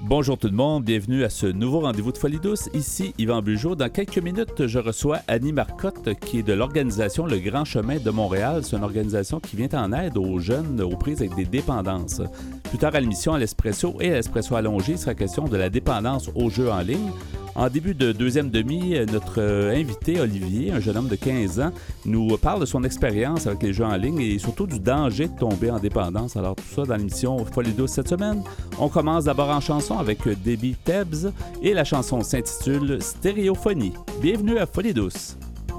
Bonjour tout le monde, bienvenue à ce nouveau rendez-vous de Folie douce. Ici Yvan Bugeaud. Dans quelques minutes, je reçois Annie Marcotte qui est de l'organisation Le Grand Chemin de Montréal. C'est une organisation qui vient en aide aux jeunes aux prises avec des dépendances. Plus tard à l'émission, à l'Espresso et à l'Espresso allongé, il sera question de la dépendance aux jeux en ligne. En début de deuxième demi, notre invité, Olivier, un jeune homme de 15 ans, nous parle de son expérience avec les jeux en ligne et surtout du danger de tomber en dépendance. Alors tout ça dans l'émission Folie douce cette semaine. On commence d'abord en chanson avec Debbie Tebbs et la chanson s'intitule Stéréophonie. Bienvenue à Folie douce.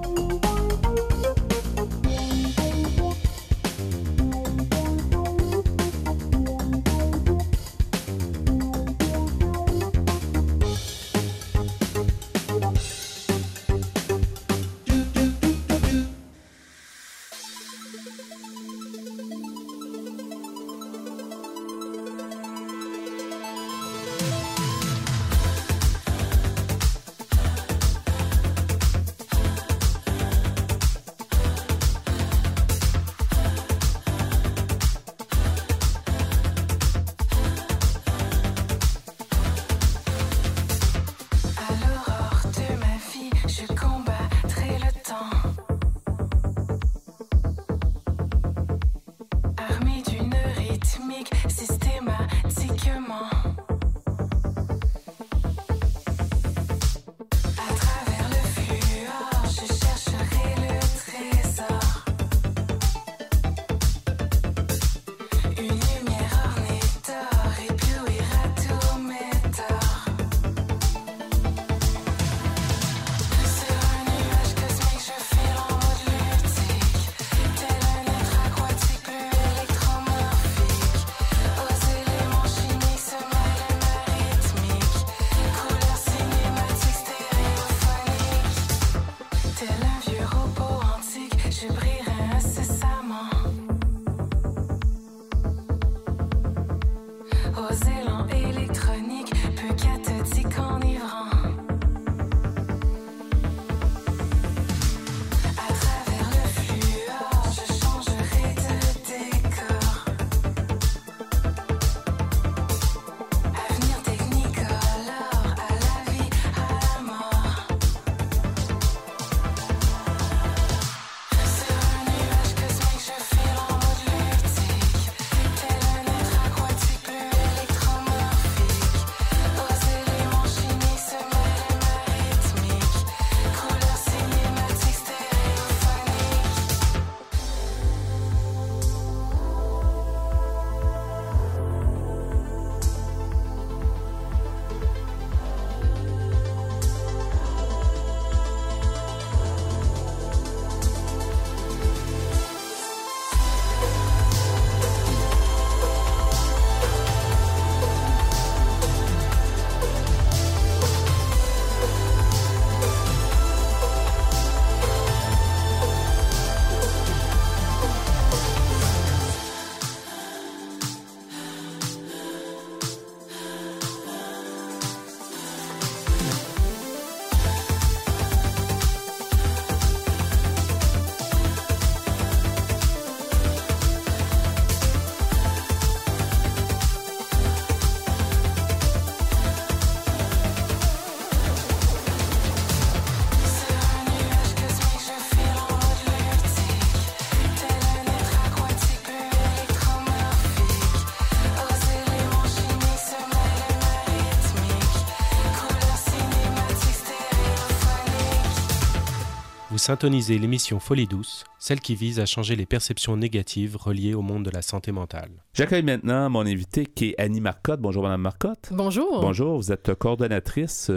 Syntonisez l'émission Folie douce, celle qui vise à changer les perceptions négatives reliées au monde de la santé mentale. J'accueille maintenant mon invité qui est Annie Marcotte. Bonjour Mme Marcotte. Bonjour. Bonjour, vous êtes coordonnatrice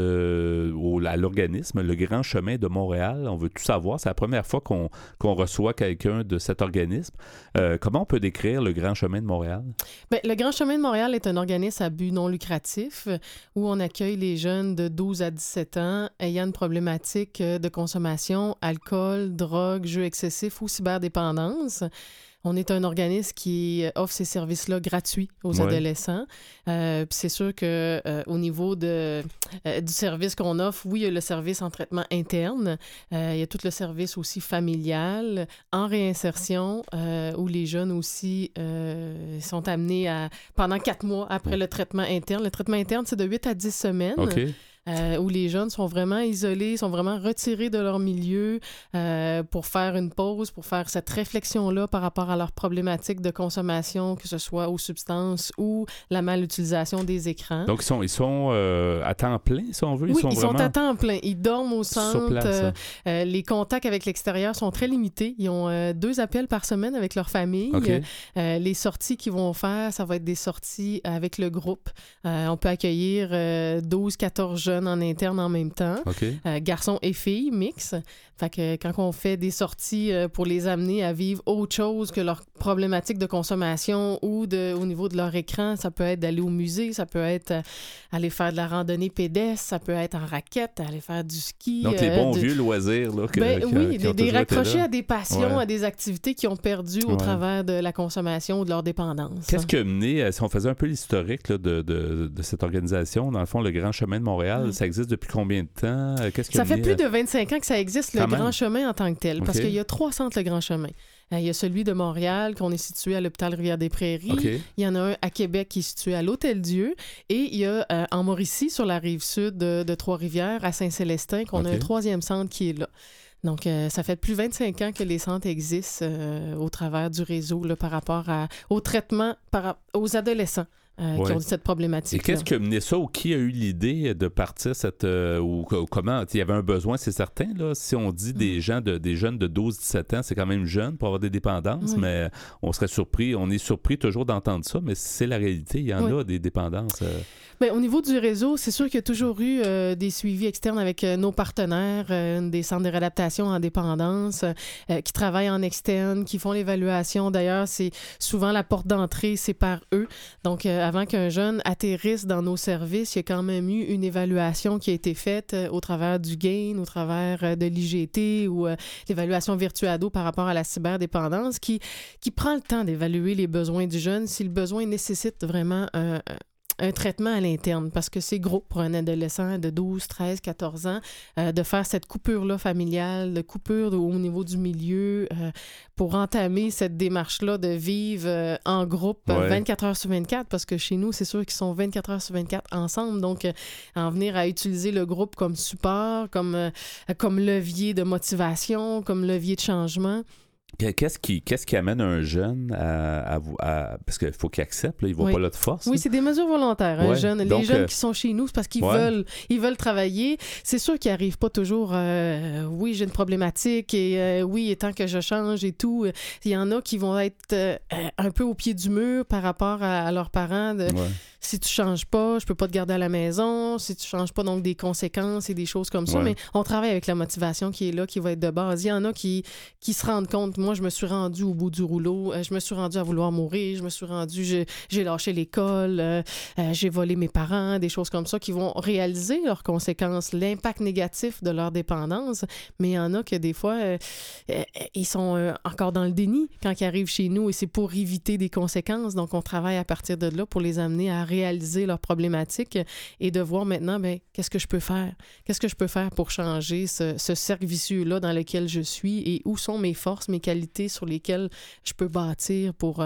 à l'organisme Le Grand Chemin de Montréal. On veut tout savoir, c'est la première fois qu'on reçoit quelqu'un de cet organisme. Comment on peut décrire Le Grand Chemin de Montréal? Bien, Le Grand Chemin de Montréal est un organisme à but non lucratif où on accueille les jeunes de 12 à 17 ans ayant une problématique de consommation, alcool, drogue, jeux excessifs ou cyberdépendance. On est un organisme qui offre ces services-là gratuits aux adolescents. Puis c'est sûr que au niveau du service qu'on offre, oui, il y a le service en traitement interne. Il y a tout le service aussi familial, en réinsertion, où les jeunes aussi sont amenés pendant 4 mois après le traitement interne. Le traitement interne, c'est de 8 à 10 semaines. OK. Où les jeunes sont vraiment isolés, sont vraiment retirés de leur milieu pour faire une pause, pour faire cette réflexion-là par rapport à leurs problématiques de consommation, que ce soit aux substances ou la malutilisation des écrans. Donc, ils sont à temps plein, si on veut? Oui, ils sont à temps plein. Ils dorment au centre. Sur place, les contacts avec l'extérieur sont très limités. Ils ont 2 appels par semaine avec leur famille. Okay. Les sorties qu'ils vont faire, ça va être des sorties avec le groupe. On peut accueillir 12-14 jeunes en interne en même temps, garçons et filles, mix. Fait que quand on fait des sorties pour les amener à vivre autre chose que leur problématique de consommation ou au niveau de leur écran, ça peut être d'aller au musée, ça peut être aller faire de la randonnée pédestre, ça peut être en raquette, aller faire du ski. Donc les bons vieux loisirs. Là, des raccrochés à des passions, à des activités qu'ils ont perdues au travers de la consommation ou de leur dépendance. Qu'est-ce qui a mené, si on faisait un peu l'historique là, de cette organisation, dans le fond, le Grand Chemin de Montréal, ça existe depuis combien de temps? Ça fait plus de 25 ans que ça existe, le Grand Chemin en tant que tel, parce qu'il y a 3 centres, le Grand Chemin. Il y a celui de Montréal, qu'on est situé à l'hôpital Rivière-des-Prairies. Il y en a un à Québec qui est situé à l'Hôtel-Dieu. Et il y a en Mauricie, sur la rive sud de Trois-Rivières, à Saint-Célestin, qu'on a un 3e centre qui est là. Donc, ça fait plus de 25 ans que les centres existent au travers du réseau là, par rapport au traitement aux adolescents. Qui ont cette problématique. Et qu'est-ce qui a mené ça ou qui a eu l'idée de partir ou comment? Il y avait un besoin, c'est certain. Là. Si on dit des jeunes de 12-17 ans, c'est quand même jeune pour avoir des dépendances, mais on est surpris toujours d'entendre ça, mais c'est la réalité. Il y en a des dépendances. Bien, au niveau du réseau, c'est sûr qu'il y a toujours eu des suivis externes avec nos partenaires, des centres de réadaptation en dépendance, qui travaillent en externe, qui font l'évaluation. D'ailleurs, c'est souvent la porte d'entrée, c'est par eux. Donc, avant qu'un jeune atterrisse dans nos services, il y a quand même eu une évaluation qui a été faite au travers du GAIN, au travers de l'IGT ou l'évaluation Virtuado par rapport à la cyberdépendance qui prend le temps d'évaluer les besoins du jeune si le besoin nécessite vraiment un traitement à l'interne, parce que c'est gros pour un adolescent de 12, 13, 14 ans de faire cette coupure-là familiale, de coupure au niveau du milieu pour entamer cette démarche-là de vivre en groupe 24 heures sur 24, parce que chez nous, c'est sûr qu'ils sont 24 heures sur 24 ensemble, donc en venir à utiliser le groupe comme support, comme levier de motivation, comme levier de changement. Qu'est-ce qui amène un jeune à parce qu'il faut qu'il accepte, là, il ne va pas là de force. Oui, c'est des mesures volontaires. Les jeunes qui sont chez nous, c'est parce qu'ils veulent travailler. C'est sûr qu'ils n'arrivent pas toujours oui, j'ai une problématique et oui, il est temps que je change et tout. Il y en a qui vont être un peu au pied du mur par rapport à leurs parents. Si tu changes pas, je peux pas te garder à la maison. Si tu changes pas, donc des conséquences et des choses comme ça. Mais on travaille avec la motivation qui est là, qui va être de base. Il y en a qui se rendent compte. Moi, je me suis rendue au bout du rouleau. Je me suis rendue à vouloir mourir. Je me suis rendue, j'ai lâché l'école. J'ai volé mes parents. Des choses comme ça qui vont réaliser leurs conséquences, l'impact négatif de leur dépendance. Mais il y en a que des fois, ils sont encore dans le déni quand ils arrivent chez nous et c'est pour éviter des conséquences. Donc, on travaille à partir de là pour les amener à réaliser leurs problématiques et de voir maintenant, qu'est-ce que je peux faire? Qu'est-ce que je peux faire pour changer ce cercle vicieux-là dans lequel je suis et où sont mes forces, mes qualités sur lesquelles je peux bâtir pour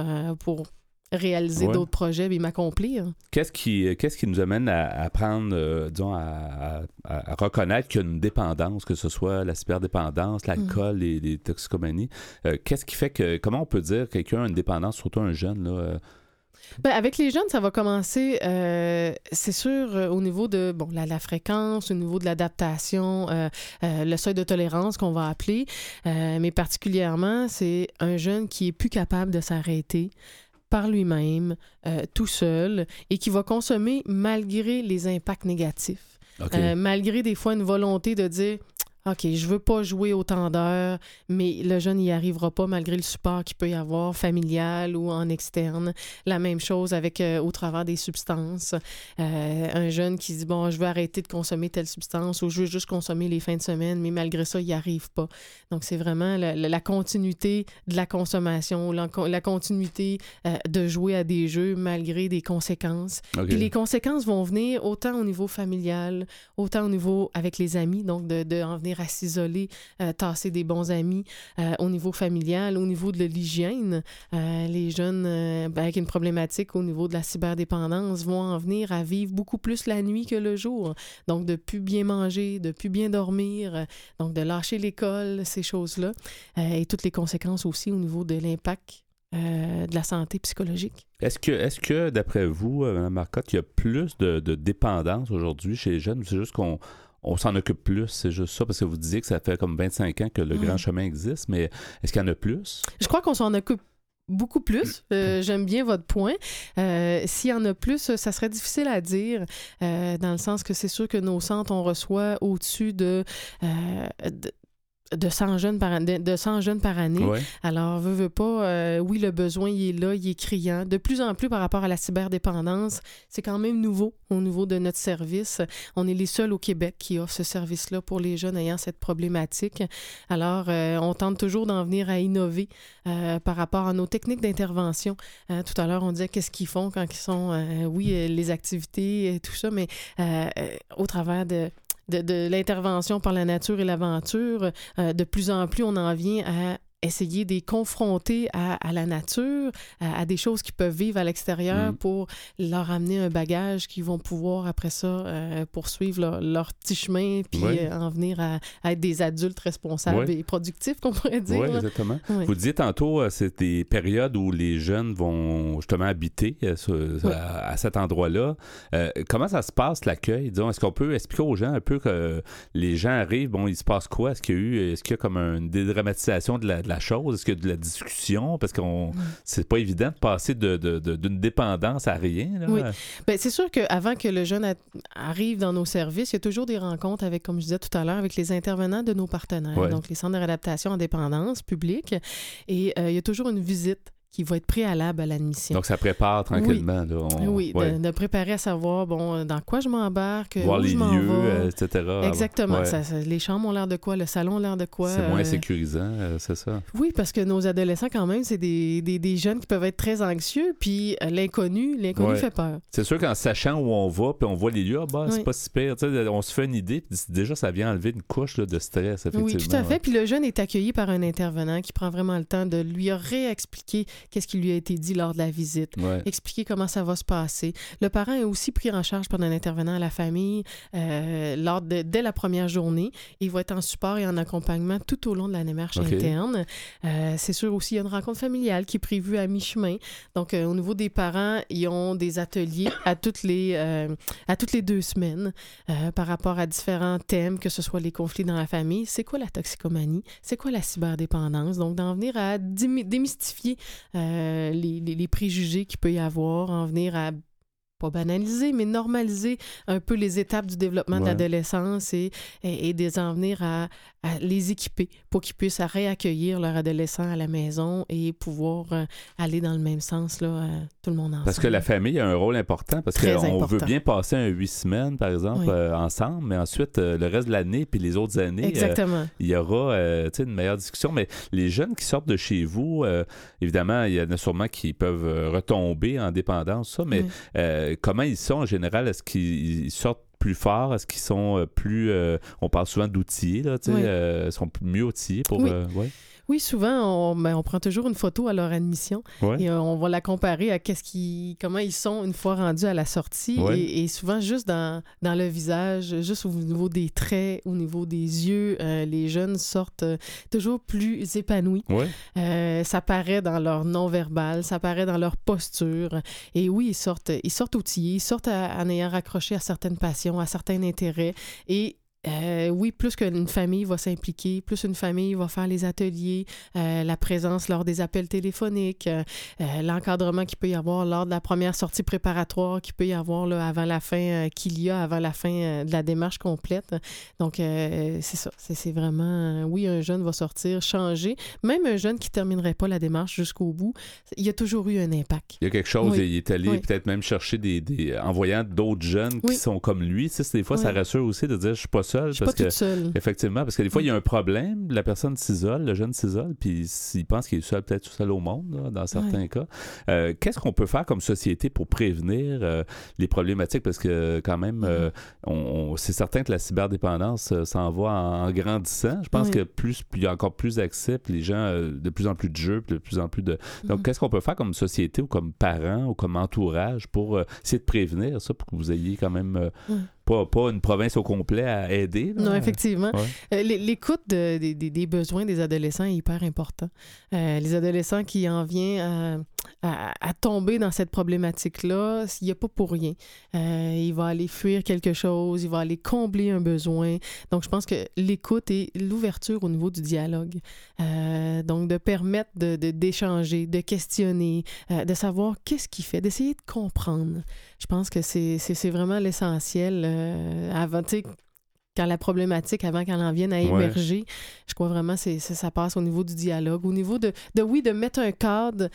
réaliser d'autres projets et m'accomplir. Qu'est-ce qui nous amène à prendre, disons, à reconnaître qu'il y a une dépendance, que ce soit la cyberdépendance, l'alcool, les toxicomanies? Qu'est-ce qui fait que, comment on peut dire quelqu'un a une dépendance, surtout un jeune, là? Avec les jeunes, ça va commencer, c'est sûr, au niveau de la fréquence, au niveau de l'adaptation, le seuil de tolérance qu'on va appeler, mais particulièrement, c'est un jeune qui est plus capable de s'arrêter par lui-même, tout seul, et qui va consommer malgré les impacts négatifs, malgré des fois une volonté de dire OK, je veux pas jouer autant d'heures, mais le jeune n'y arrivera pas malgré le support qu'il peut y avoir, familial ou en externe. La même chose avec au travers des substances. Un jeune qui dit, bon, je veux arrêter de consommer telle substance ou je veux juste consommer les fins de semaine, mais malgré ça, il n'y arrive pas. Donc, c'est vraiment la continuité de la consommation, la continuité de jouer à des jeux malgré des conséquences. Okay. Puis les conséquences vont venir autant au niveau familial, autant au niveau avec les amis, donc de en venir à s'isoler, tasser des bons amis, au niveau familial, au niveau de l'hygiène. Les jeunes avec une problématique au niveau de la cyberdépendance vont en venir à vivre beaucoup plus la nuit que le jour. Donc, de plus bien manger, de plus bien dormir, donc de lâcher l'école, ces choses-là. Et toutes les conséquences aussi au niveau de l'impact de la santé psychologique. Est-ce que d'après vous, Mme Marcotte, il y a plus de dépendance aujourd'hui chez les jeunes? C'est juste qu'on s'en occupe plus, c'est juste ça, parce que vous disiez que ça fait comme 25 ans que le Grand Chemin existe, mais est-ce qu'il y en a plus? Je crois qu'on s'en occupe beaucoup plus. J'aime bien votre point. S'il y en a plus, ça serait difficile à dire, dans le sens que c'est sûr que nos centres, on reçoit au-dessus de 100 jeunes par année. Ouais. Alors, veut pas, oui, le besoin, il est là, il est criant. De plus en plus par rapport à la cyberdépendance, c'est quand même nouveau au niveau de notre service. On est les seuls au Québec qui offrent ce service-là pour les jeunes ayant cette problématique. Alors, on tente toujours d'en venir à innover par rapport à nos techniques d'intervention. Tout à l'heure, on disait qu'est-ce qu'ils font quand ils sont, les activités et tout ça, mais au travers de l'intervention par la nature et l'aventure, de plus en plus, on en vient à essayer de les confronter à la nature, à des choses qu'ils peuvent vivre à l'extérieur pour leur amener un bagage qu'ils vont pouvoir, après ça, poursuivre leur petit chemin puis en venir à être des adultes responsables et productifs, qu'on pourrait dire. Oui, exactement. Oui. Vous disiez tantôt, c'est des périodes où les jeunes vont justement habiter à cet endroit-là. Comment ça se passe, l'accueil? Disons, est-ce qu'on peut expliquer aux gens un peu que les gens arrivent, bon, il se passe quoi? Est-ce qu'il y a comme une dédramatisation de la chose? Est-ce qu'il y a de la discussion? Parce que c'est pas évident de passer d'une dépendance à rien. Là. Oui. Bien, c'est sûr qu'avant que le jeune arrive dans nos services, il y a toujours des rencontres avec, comme je disais tout à l'heure, avec les intervenants de nos partenaires, donc les centres de réadaptation en dépendance publique. Et il y a toujours une visite qui va être préalable à l'admission. Donc, ça prépare tranquillement. Oui, là, de préparer à savoir, bon, dans quoi je m'embarque, voir où les je m'en lieux, vais. etc. Exactement. Les chambres ont l'air de quoi, le salon a l'air de quoi. C'est moins sécurisant, c'est ça? Oui, parce que nos adolescents, quand même, c'est des jeunes qui peuvent être très anxieux, puis l'inconnu fait peur. C'est sûr qu'en sachant où on va, puis on voit les lieux, c'est pas si pire. On se fait une idée, puis déjà, ça vient enlever une couche là, de stress, effectivement. Oui, tout à fait. Puis le jeune est accueilli par un intervenant qui prend vraiment le temps de lui réexpliquer qu'est-ce qui lui a été dit lors de la visite, expliquer comment ça va se passer. Le parent est aussi pris en charge par un intervenant à la famille dès la première journée. Il va être en support et en accompagnement tout au long de la démarche interne. C'est sûr aussi, il y a une rencontre familiale qui est prévue à mi-chemin. Donc, au niveau des parents, ils ont des ateliers à toutes les 2 semaines par rapport à différents thèmes, que ce soit les conflits dans la famille. C'est quoi la toxicomanie? C'est quoi la cyberdépendance? Donc, d'en venir à démystifier les préjugés qu'il peut y avoir, en venir à pas banaliser, mais normaliser un peu les étapes du développement de l'adolescence et en venir à les équiper pour qu'ils puissent réaccueillir leur adolescent à la maison et pouvoir aller dans le même sens, là, tout le monde ensemble. Parce que la famille a un rôle important, parce qu'on veut bien passer 8 semaines, par exemple, ensemble, mais ensuite, le reste de l'année puis les autres années, il y aura une meilleure discussion. Mais les jeunes qui sortent de chez vous, évidemment, il y en a sûrement qui peuvent retomber en dépendance, ça, mais comment ils sont en général? Est-ce qu'ils sortent plus forts? Est-ce qu'ils sont plus... on parle souvent d'outillés, là, tu sais, sont mieux outillés pour... Oui, souvent, on prend toujours une photo à leur admission et on va la comparer à comment ils sont une fois rendus à la sortie et souvent juste dans le visage, juste au niveau des traits, au niveau des yeux, les jeunes sortent toujours plus épanouis. Ça paraît dans leur non-verbal, ça paraît dans leur posture et oui, ils sortent outillés, ils sortent en ayant raccroché à certaines passions, à certains intérêts et oui, plus qu'une famille va s'impliquer, plus une famille va faire les ateliers, la présence lors des appels téléphoniques, l'encadrement qu'il peut y avoir lors de la première sortie préparatoire qu'il peut y avoir là, avant la fin, avant la fin de la démarche complète. Donc, c'est ça. C'est vraiment, oui, un jeune va sortir changé. Même un jeune qui ne terminerait pas la démarche jusqu'au bout, il y a toujours eu un impact. Il y a quelque chose, oui. il est allé peut-être même chercher en voyant d'autres jeunes qui sont comme lui. Tu sais, des fois, ça rassure aussi de dire, je suis pas seul. Je suis pas toute seule. Effectivement, parce que des fois, il y a un problème, la personne s'isole, le jeune s'isole, puis il pense qu'il est seul, peut-être tout seul au monde, là, dans certains cas. Qu'est-ce qu'on peut faire comme société pour prévenir les problématiques? Parce que quand même, c'est certain que la cyberdépendance s'en va en grandissant. Je pense que il y a encore plus d'accès, puis les gens, de plus en plus de jeux, puis de plus en plus de... Donc, qu'est-ce qu'on peut faire comme société ou comme parents ou comme entourage pour essayer de prévenir ça, pour que vous ayez quand même... Pas une province au complet à aider. Là. Non, effectivement. L'écoute des besoins des adolescents est hyper important. Les adolescents qui en viennent à tomber dans cette problématique-là, il n'y a pas pour rien. Il va aller fuir quelque chose, il va aller combler un besoin. Donc, je pense que l'écoute et l'ouverture au niveau du dialogue. Donc, de permettre d'échanger, de questionner, de savoir qu'est-ce qu'il fait, d'essayer de comprendre. Je pense que c'est vraiment l'essentiel. Avant, tu sais, quand la problématique, avant qu'elle en vienne à émerger, je crois vraiment que ça passe au niveau du dialogue, au niveau de mettre un cadre,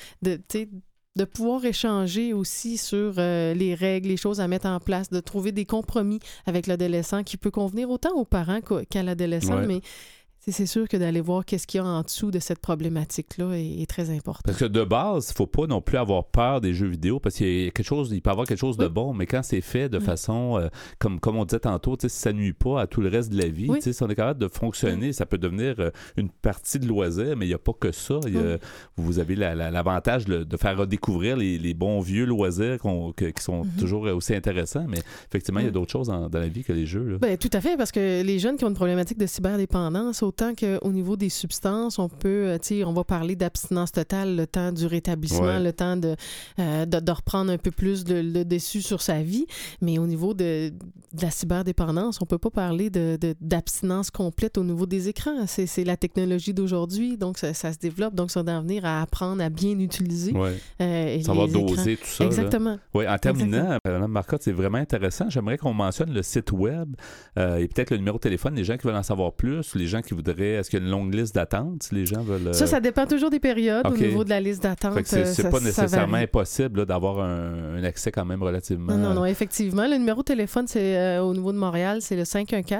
de pouvoir échanger aussi sur les règles, les choses à mettre en place, de trouver des compromis avec l'adolescent qui peut convenir autant aux parents qu'à l'adolescent, mais c'est sûr que d'aller voir qu'est-ce qu'il y a en dessous de cette problématique-là est très important. Parce que de base, il ne faut pas non plus avoir peur des jeux vidéo parce qu'il y a quelque chose, il peut y avoir quelque chose de bon, mais quand c'est fait de façon, comme on disait tantôt, si ça ne nuit pas à tout le reste de la vie, si on est capable de fonctionner, ça peut devenir une partie de loisir, mais il n'y a pas que ça. Vous avez l'avantage de faire redécouvrir les bons vieux loisirs qui sont toujours aussi intéressants, mais effectivement, il y a d'autres choses dans la vie que les jeux. Là. Ben, tout à fait, parce que les jeunes qui ont une problématique de cyberdépendance, autant qu'au niveau des substances, on va parler d'abstinence totale, le temps du rétablissement, le temps de reprendre un peu plus le dessus sur sa vie, mais au niveau de la cyberdépendance, on peut pas parler d'abstinence complète au niveau des écrans. C'est la technologie d'aujourd'hui, donc ça se développe, donc ça doit venir à apprendre à bien utiliser. Ça va doser tout ça. Exactement. Oui, en terminant, Mme Marcotte, c'est vraiment intéressant. J'aimerais qu'on mentionne le site web et peut-être le numéro de téléphone, les gens qui veulent en savoir plus, les gens qui voudraient... Est-ce qu'il y a une longue liste d'attente si les gens veulent... Ça dépend toujours des périodes au niveau de la liste d'attente. Fait que c'est pas nécessairement impossible là, d'avoir un accès quand même relativement... Non, effectivement. Le numéro de téléphone, c'est au niveau de Montréal, c'est le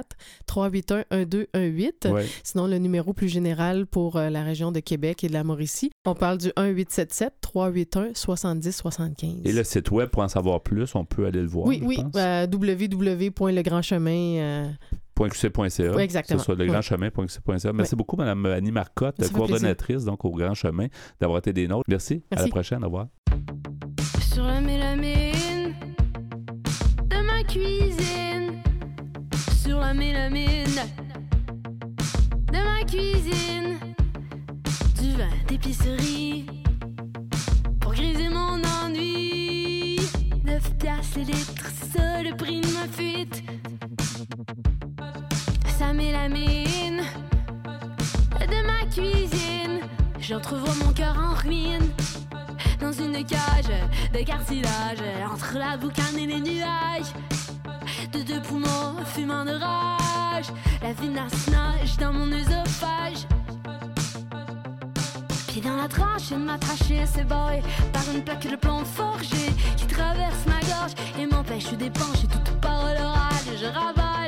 514-381-1218. Sinon, le numéro plus général pour la région de Québec et de la Mauricie, on parle du 1-877-381-7075. Et le site web, pour en savoir plus, on peut aller le voir, www.legrandchemin... .qc.ca. Oui, exactement. C'est ça, legrandchemin.qc.ca. Merci beaucoup, Mme Annie Marcotte, coordonnatrice donc, au Grand Chemin, d'avoir été des nôtres. Merci. À la prochaine. Au revoir. Sur la mélamine de ma cuisine. Sur la mélamine de ma cuisine. Du vin d'épicerie pour griser mon ennui. 9 piastres le litre, c'est ça le prix de ma fuite. Ça mélamine de ma cuisine. J'entrevois mon cœur en ruine dans une cage de cartilage entre la boucane et les nuages. De 2 poumons fumant de rage, la vinasse nage dans mon œsophage. Pied dans la tranche, une ma trachée s'ébaille par une plaque de plomb forgé qui traverse ma gorge et m'empêche d'épancher toute parole orale. Je ravale.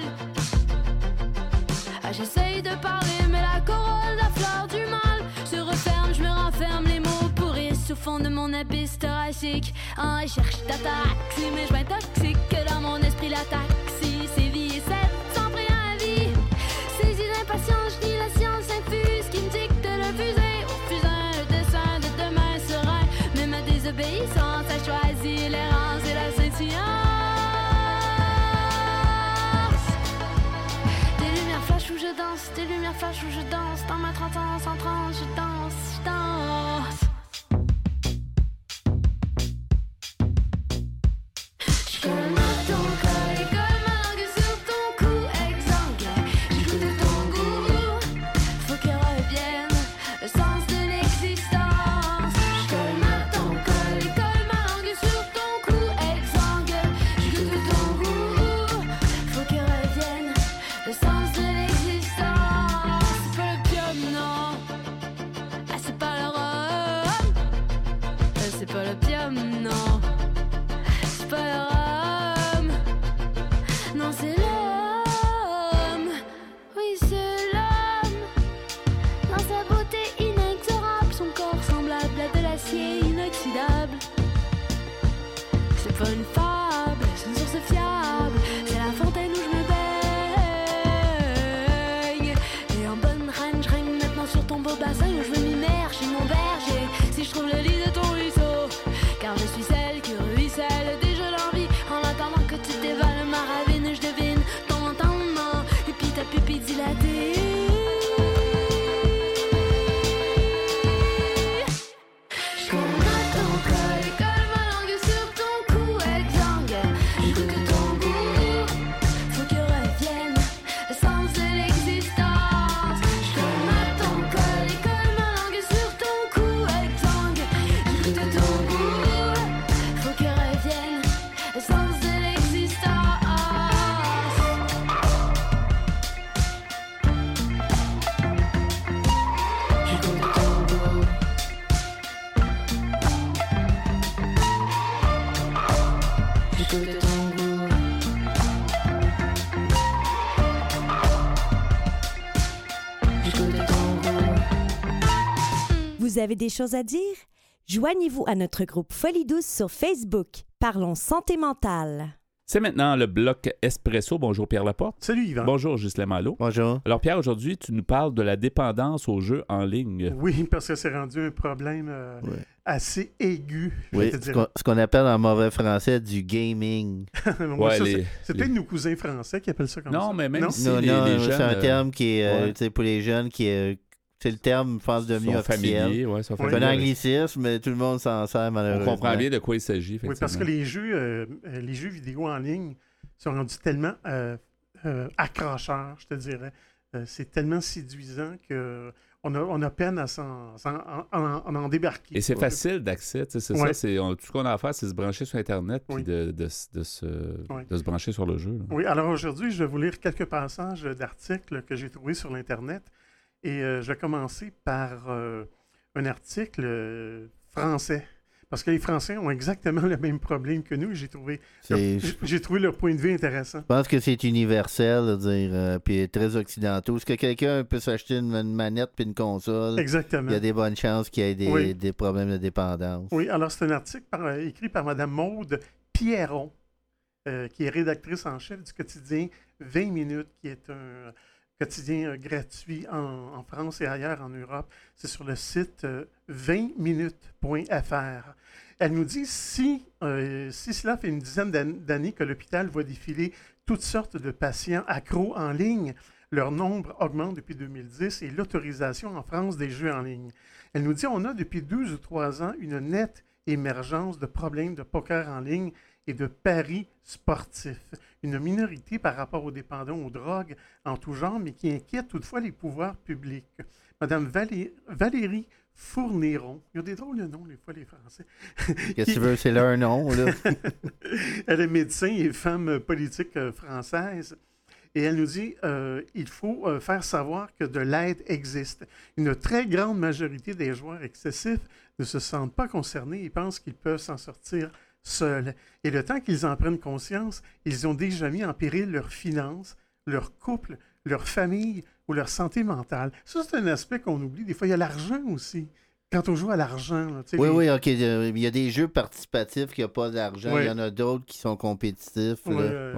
J'essaye de parler, mais la corolle, la fleur du mal se referme, je me renferme, les mots pourrissent au fond de mon abysse thoracique. Je cherche ta taxi, mais je m'intoxique que dans mon esprit la taxi. C'est vie et c'est sans préavis. Saisie d'impatience, je dis la science infuse qui me dicte le fusée au fusain, le dessin de demain serein. Mais ma désobéissance a choisi l'errance et la scintillance. Où je danse, des lumières flashent où je danse. Dans ma trentaine, en transe, je danse, je danse. Je colle ton col et colle ma langue sur ton cou exsangue. C'est pas une fable, c'est une source fiable. C'est la fontaine où je me baigne. Et en bonne reine, je règne maintenant sur ton beau bassin où je veux m'immerger chez mon berger. Si je trouve le lit de ton ruisseau, car je suis celle qui ruisselle déjà l'envie. En attendant que tu dévales ma ravine, je devine ton entendement et puis ta pupille dilatée. Vous avez des choses à dire? Joignez-vous à notre groupe Folie Douce sur Facebook. Parlons santé mentale. C'est maintenant le bloc Espresso. Bonjour Pierre Laporte. Salut Yvan. Bonjour Ghislain Malo. Bonjour. Alors Pierre, aujourd'hui, tu nous parles de la dépendance aux jeux en ligne. Oui, parce que c'est rendu un problème assez aigu. Oui, ce qu'on appelle en mauvais français du gaming. C'est peut-être nos cousins français qui appellent ça comme ça. Non, mais même si non, les jeunes... c'est un terme qui est, pour les jeunes, qui est... C'est le terme, je pense, devenu officiel. C'est un anglicisme, mais tout le monde s'en sert malheureusement. On comprend bien de quoi il s'agit, effectivement. Oui, parce que les jeux vidéo en ligne sont rendus tellement accrocheurs, je te dirais. C'est tellement séduisant qu'on a peine à en débarquer. Et c'est facile d'accès, c'est ça. Tout ce qu'on a à faire, c'est se brancher sur Internet et de se brancher sur le jeu. Là. Oui, alors aujourd'hui, je vais vous lire quelques passages d'articles que j'ai trouvés sur l'Internet. Et je vais commencer par un article français. Parce que les Français ont exactement le même problème que nous. J'ai trouvé leur point de vue intéressant. Je pense que c'est universel, puis très occidentaux. Est-ce que quelqu'un peut s'acheter une manette puis une console? Exactement. Il y a des bonnes chances qu'il y ait des problèmes de dépendance. Oui, alors c'est un article écrit par Mme Maude Pierron, qui est rédactrice en chef du quotidien 20 minutes, qui est un quotidien gratuit en France et ailleurs en Europe. C'est sur le site 20minutes.fr. Elle nous dit, si cela fait une dizaine d'années que l'hôpital voit défiler toutes sortes de patients accros en ligne, leur nombre augmente depuis 2010 et l'autorisation en France des jeux en ligne. Elle nous dit, on a depuis 2 ou 3 ans une nette émergence de problèmes de poker en ligne et de paris sportifs. Une minorité par rapport aux dépendants aux drogues en tout genre, mais qui inquiète toutefois les pouvoirs publics. Madame Valérie Fourniron, il y a des drôles de noms, des fois, les Français. Qu'est-ce que tu veux, c'est leur nom, là? Elle est médecin et femme politique française. Et elle nous dit il faut faire savoir que de l'aide existe. Une très grande majorité des joueurs excessifs ne se sentent pas concernés et pensent qu'ils peuvent s'en sortir seuls. Et le temps qu'ils en prennent conscience, ils ont déjà mis en péril leurs finances, leur couple, leur famille ou leur santé mentale. Ça, c'est un aspect qu'on oublie. Des fois, il y a l'argent aussi. Quand on joue à l'argent. Là, oui, OK. Il y a des jeux participatifs qui n'ont pas d'argent. Il y en a d'autres qui sont compétitifs.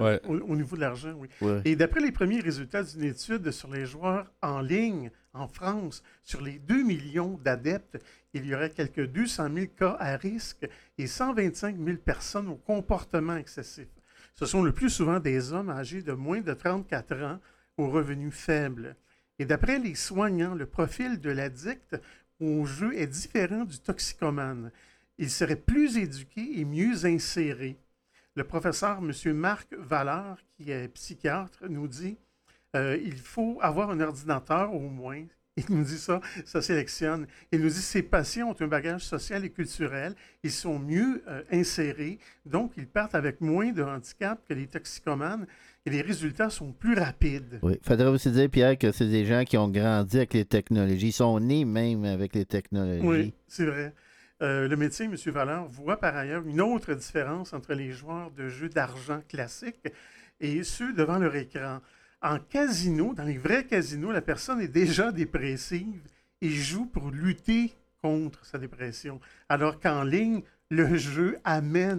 Au niveau de l'argent, oui. Et d'après les premiers résultats d'une étude sur les joueurs en ligne en France, sur les 2 millions d'adeptes, il y aurait quelques 200 000 cas à risque et 125 000 personnes au comportement excessif. Ce sont le plus souvent des hommes âgés de moins de 34 ans aux revenus faibles. Et d'après les soignants, le profil de l'addict au jeu est différent du toxicomane. Il serait plus éduqué et mieux inséré. Le professeur M. Marc Valeur, qui est psychiatre, nous dit il faut avoir un ordinateur au moins. Il nous dit ça sélectionne. Il nous dit ces patients ont un bagage social et culturel, ils sont mieux insérés, donc ils partent avec moins de handicap que les toxicomanes et les résultats sont plus rapides. Oui, il faudrait aussi dire, Pierre, que c'est des gens qui ont grandi avec les technologies, ils sont nés même avec les technologies. Oui, c'est vrai. Le médecin, M. Valeur, voit par ailleurs une autre différence entre les joueurs de jeux d'argent classiques et ceux devant leur écran. En casino, dans les vrais casinos, la personne est déjà dépressive et joue pour lutter contre sa dépression. Alors qu'en ligne, le jeu amène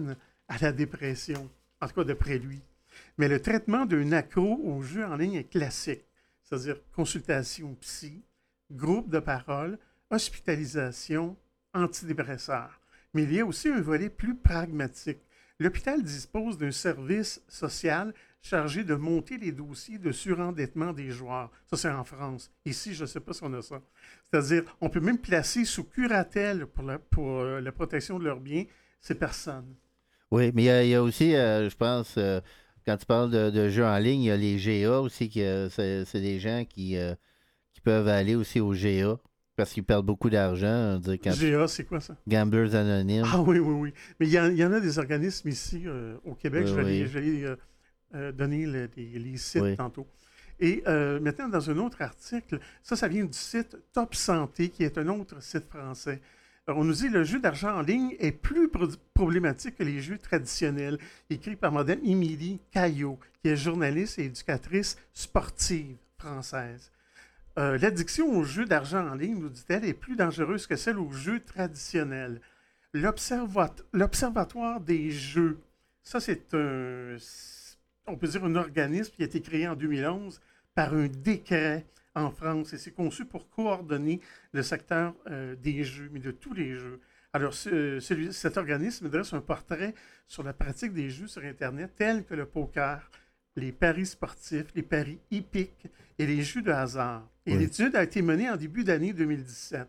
à la dépression, en tout cas d'après lui. Mais le traitement d'un accro au jeu en ligne est classique, c'est-à-dire consultation psy, groupe de parole, hospitalisation, antidépresseurs. Mais il y a aussi un volet plus pragmatique. L'hôpital dispose d'un service social chargé de monter les dossiers de surendettement des joueurs. Ça, c'est en France. Ici, je ne sais pas si on a ça. C'est-à-dire, on peut même placer sous curatelle pour la protection de leurs biens ces personnes. Oui, mais il y a aussi, je pense, quand tu parles de jeux en ligne, il y a les GA aussi, c'est des gens qui peuvent aller aussi au GA parce qu'ils perdent beaucoup d'argent. GA, c'est quoi ça? Gamblers Anonymes. Ah oui. Mais il y en a des organismes ici au Québec. Je vais donner les sites tantôt. Et maintenant, dans un autre article, ça vient du site Top Santé, qui est un autre site français. On nous dit que le jeu d'argent en ligne est plus problématique que les jeux traditionnels, écrit par Mme Émilie Caillot, qui est journaliste et éducatrice sportive française. L'addiction aux jeux d'argent en ligne, nous dit-elle, est plus dangereuse que celle aux jeux traditionnels. L'Observatoire des jeux, ça c'est on peut dire un organisme qui a été créé en 2011 par un décret en France et c'est conçu pour coordonner le secteur des jeux, mais de tous les jeux. Alors, cet organisme dresse un portrait sur la pratique des jeux sur Internet tels que le poker, les paris sportifs, les paris hippiques et les jeux de hasard. Et l'étude a été menée en début d'année 2017.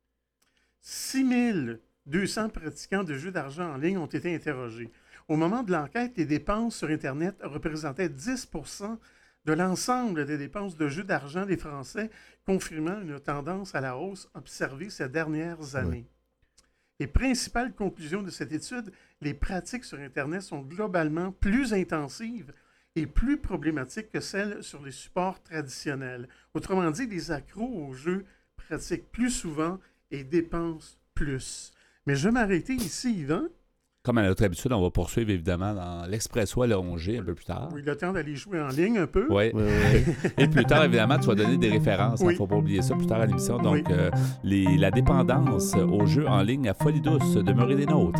6200 pratiquants de jeux d'argent en ligne ont été interrogés. Au moment de l'enquête, les dépenses sur Internet représentaient 10% de l'ensemble des dépenses de jeux d'argent des Français, confirmant une tendance à la hausse observée ces dernières années. Les principales conclusions de cette étude, les pratiques sur Internet sont globalement plus intensives et plus problématiques que celles sur les supports traditionnels. Autrement dit, les accros aux jeux pratiquent plus souvent et dépensent plus. Mais je vais m'arrêter ici, Yvan. Comme à notre habitude, on va poursuivre évidemment dans l'Expresso à l'Orangé un peu plus tard. Oui, le temps d'aller jouer en ligne un peu. Oui. Et plus tard, évidemment, tu vas donner des références. Il ne faut pas oublier ça plus tard à l'émission. Donc, la dépendance aux jeux en ligne à Folie Douce, demeurez des nôtres.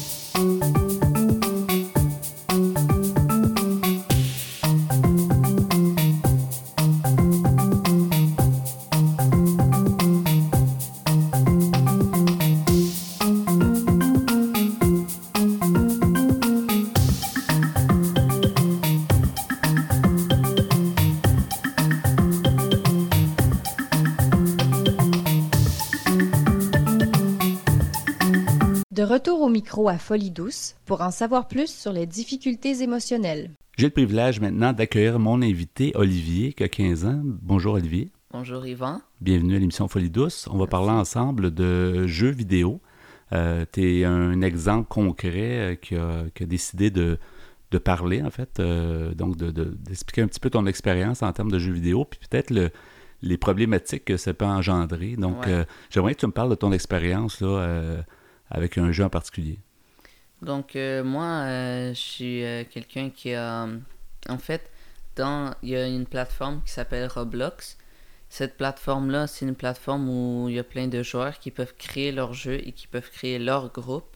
De retour au micro à Folie Douce pour en savoir plus sur les difficultés émotionnelles. J'ai le privilège maintenant d'accueillir mon invité Olivier, qui a 15 ans. Bonjour Olivier. Bonjour Yvan. Bienvenue à l'émission Folie Douce. On va parler ensemble de jeux vidéo. Tu es un exemple concret qui a décidé de parler, en fait, donc d'expliquer un petit peu ton expérience en termes de jeux vidéo, puis peut-être les problématiques que ça peut engendrer. Donc, j'aimerais que tu me parles de ton expérience là, avec un jeu en particulier. Donc, moi, je suis quelqu'un qui a... en fait, il y a une plateforme qui s'appelle Roblox. Cette plateforme-là, c'est une plateforme où il y a plein de joueurs qui peuvent créer leur jeu et qui peuvent créer leur groupe.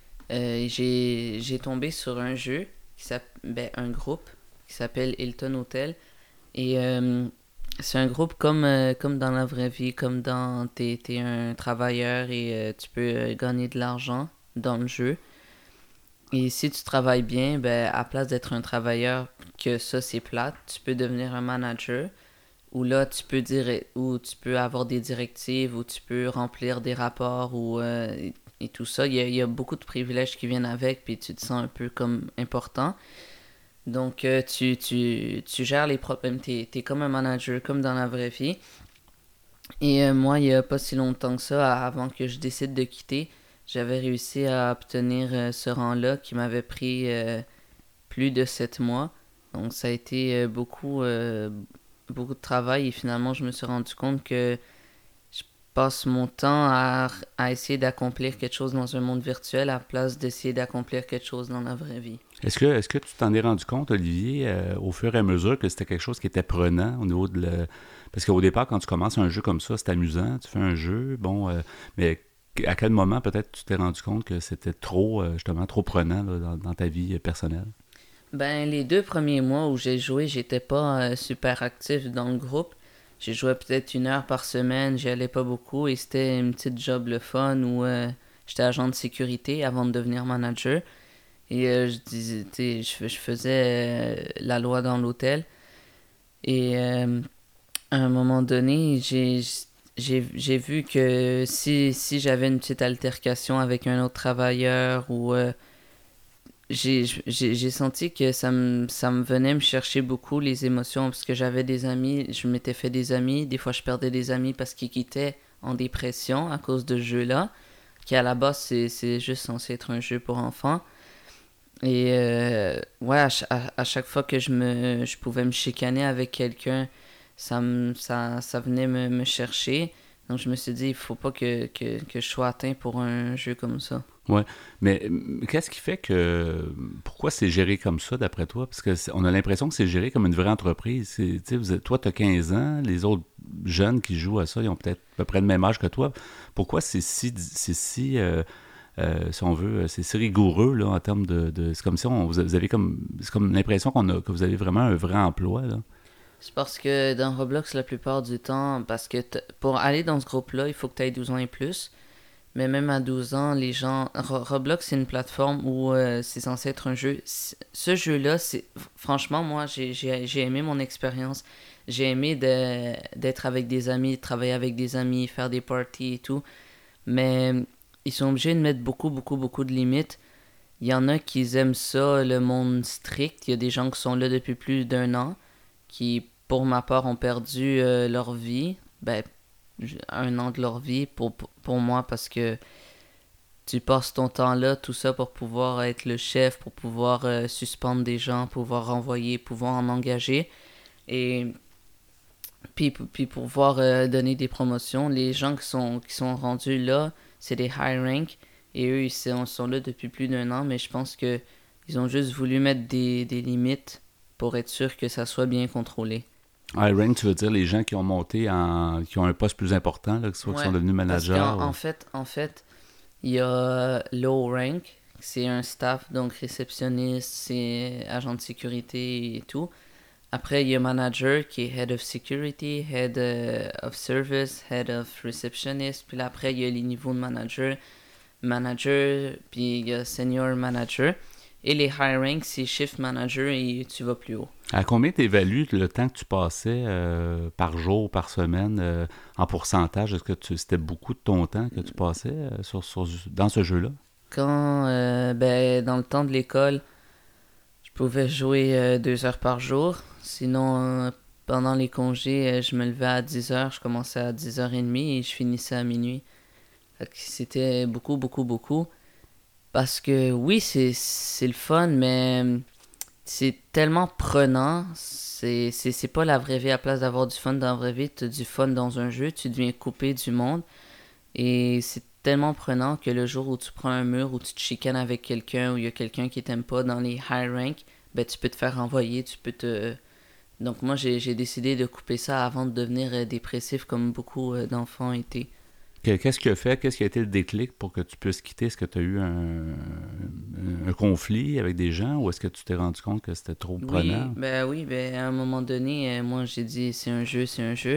J'ai tombé sur un jeu, un groupe qui s'appelle Hilton Hotel. Et c'est un groupe comme dans la vraie vie, comme dans... T'es un travailleur et tu peux gagner de l'argent dans le jeu. Et si tu travailles bien, à place d'être un travailleur, que ça c'est plate, tu peux devenir un manager. Où là, tu peux avoir des directives, où tu peux remplir des rapports et tout ça. Il y a beaucoup de privilèges qui viennent avec, puis tu te sens un peu comme important. Donc, tu gères les problèmes. T'es comme un manager, comme dans la vraie vie. Et moi, il n'y a pas si longtemps que ça, avant que je décide de quitter, j'avais réussi à obtenir ce rang-là qui m'avait pris plus de 7 mois. Donc, ça a été beaucoup de travail et finalement, je me suis rendu compte que je passe mon temps à essayer d'accomplir quelque chose dans un monde virtuel à la place d'essayer d'accomplir quelque chose dans la vraie vie. Est-ce que tu t'en es rendu compte, Olivier, au fur et à mesure que c'était quelque chose qui était prenant au niveau de Parce qu'au départ, quand tu commences un jeu comme ça, c'est amusant, tu fais un jeu, mais à quel moment peut-être tu t'es rendu compte que c'était trop prenant là, dans ta vie personnelle? Ben, les 2 premiers mois où j'ai joué, j'étais pas super actif dans le groupe. J'ai joué peut-être 1 heure par semaine, j'y allais pas beaucoup et c'était une petite job le fun où j'étais agent de sécurité avant de devenir manager. Et je faisais la loi dans l'hôtel. Et à un moment donné, j'ai vu que si j'avais une petite altercation avec un autre travailleur ou j'ai senti que ça me venait me chercher beaucoup les émotions parce que j'avais des amis, je m'étais fait des amis, des fois je perdais des amis parce qu'ils quittaient en dépression à cause de ce jeu-là, qui à la base c'est juste censé être un jeu pour enfants. Et ouais, à chaque fois que je pouvais me chicaner avec quelqu'un, ça venait me chercher. Donc je me suis dit, il faut pas que je sois atteint pour un jeu comme ça. Oui, mais qu'est-ce qui fait que... Pourquoi c'est géré comme ça, d'après toi? Parce qu'on a l'impression que c'est géré comme une vraie entreprise. Toi, tu as 15 ans, les autres jeunes qui jouent à ça, ils ont peut-être à peu près le même âge que toi. Pourquoi c'est si si on veut, c'est si rigoureux là, en termes de c'est comme si vous avez comme... C'est comme l'impression que vous avez vraiment un vrai emploi, là. C'est parce que dans Roblox, la plupart du temps, parce que pour aller dans ce groupe-là, il faut que tu aies 12 ans et plus. Mais même à 12 ans, les gens... Roblox, c'est une plateforme où c'est censé être un jeu. Ce jeu-là, franchement, moi, j'ai aimé mon expérience. J'ai aimé d'être avec des amis, de travailler avec des amis, faire des parties et tout. Mais ils sont obligés de mettre beaucoup, beaucoup, beaucoup de limites. Il y en a qui aiment ça, le monde strict. Il y a des gens qui sont là depuis plus d'1 an, qui, pour ma part, ont perdu leur vie. Ben, 1 an de leur vie pour moi, parce que tu passes ton temps là, tout ça pour pouvoir être le chef, pour pouvoir suspendre des gens, pouvoir renvoyer, pouvoir en engager. Et puis pour pouvoir donner des promotions. Les gens qui sont rendus là, c'est des high rank. Et eux, ils sont là depuis plus d'1 an, mais je pense que ils ont juste voulu mettre des limites pour être sûr que ça soit bien contrôlé. High rank, tu veux dire les gens qui ont monté qui ont un poste plus important, là, qui sont devenus managers? En fait, il y a low rank, c'est un staff, donc réceptionniste, c'est agent de sécurité et tout. Après, il y a manager qui est head of security, head of service, head of receptionist. Puis là, après, il y a les niveaux de manager, puis il y a senior manager. Et les high rank, c'est shift manager et tu vas plus haut. À combien tu évalues le temps que tu passais par jour, par semaine, en pourcentage? Est-ce que c'était beaucoup de ton temps que tu passais dans ce jeu-là? Quand, dans le temps de l'école, je pouvais jouer 2 heures par jour. Sinon, pendant les congés, je me levais à 10 heures. Je commençais à 10h30 et je finissais à minuit. C'était beaucoup, beaucoup, beaucoup. Parce que oui, c'est le fun, mais c'est tellement prenant. C'est pas la vraie vie. À la place d'avoir du fun dans la vraie vie, tu as du fun dans un jeu, tu deviens coupé du monde. Et c'est tellement prenant que le jour où tu prends un mur, où tu te chicanes avec quelqu'un, où il y a quelqu'un qui t'aime pas dans les high rank, ben tu peux te faire renvoyer, Donc moi, j'ai décidé de couper ça avant de devenir dépressif comme beaucoup d'enfants étaient. Qu'est-ce qui a été le déclic pour que tu puisses quitter? Est-ce que tu as eu un conflit avec des gens ou est-ce que tu t'es rendu compte que c'était trop prenant? Oui, à un moment donné, moi j'ai dit c'est un jeu.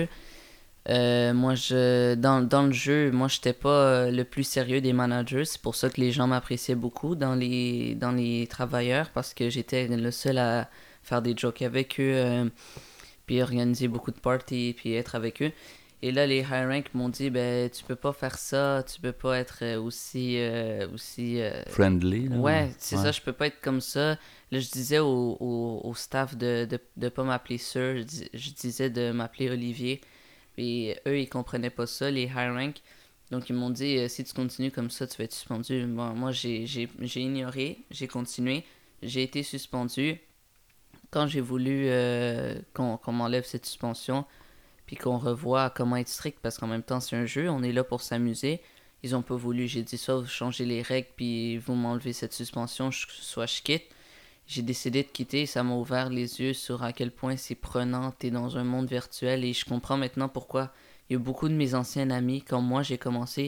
Moi, dans le jeu, moi j'étais pas le plus sérieux des managers. C'est pour ça que les gens m'appréciaient beaucoup dans les travailleurs, parce que j'étais le seul à faire des jokes avec eux, puis organiser beaucoup de parties, puis être avec eux. Et là, les high rank m'ont dit, tu peux pas faire ça, tu peux pas être aussi friendly. Là, ouais, c'est ça, je peux pas être comme ça. Là, je disais au staff de pas m'appeler Sir, je disais de m'appeler Olivier. Puis eux, ils comprenaient pas ça, les high rank. Donc, ils m'ont dit, si tu continues comme ça, tu vas être suspendu. Bon, moi, j'ai ignoré, j'ai continué, j'ai été suspendu. Quand j'ai voulu qu'on m'enlève cette suspension, puis qu'on revoit comment être strict, parce qu'en même temps, c'est un jeu, on est là pour s'amuser. Ils ont pas voulu, j'ai dit ça, vous changez les règles, puis vous m'enlevez cette suspension, soit je quitte. J'ai décidé de quitter, ça m'a ouvert les yeux sur à quel point c'est prenant, t'es dans un monde virtuel, et je comprends maintenant pourquoi il y a beaucoup de mes anciens amis, comme moi j'ai commencé,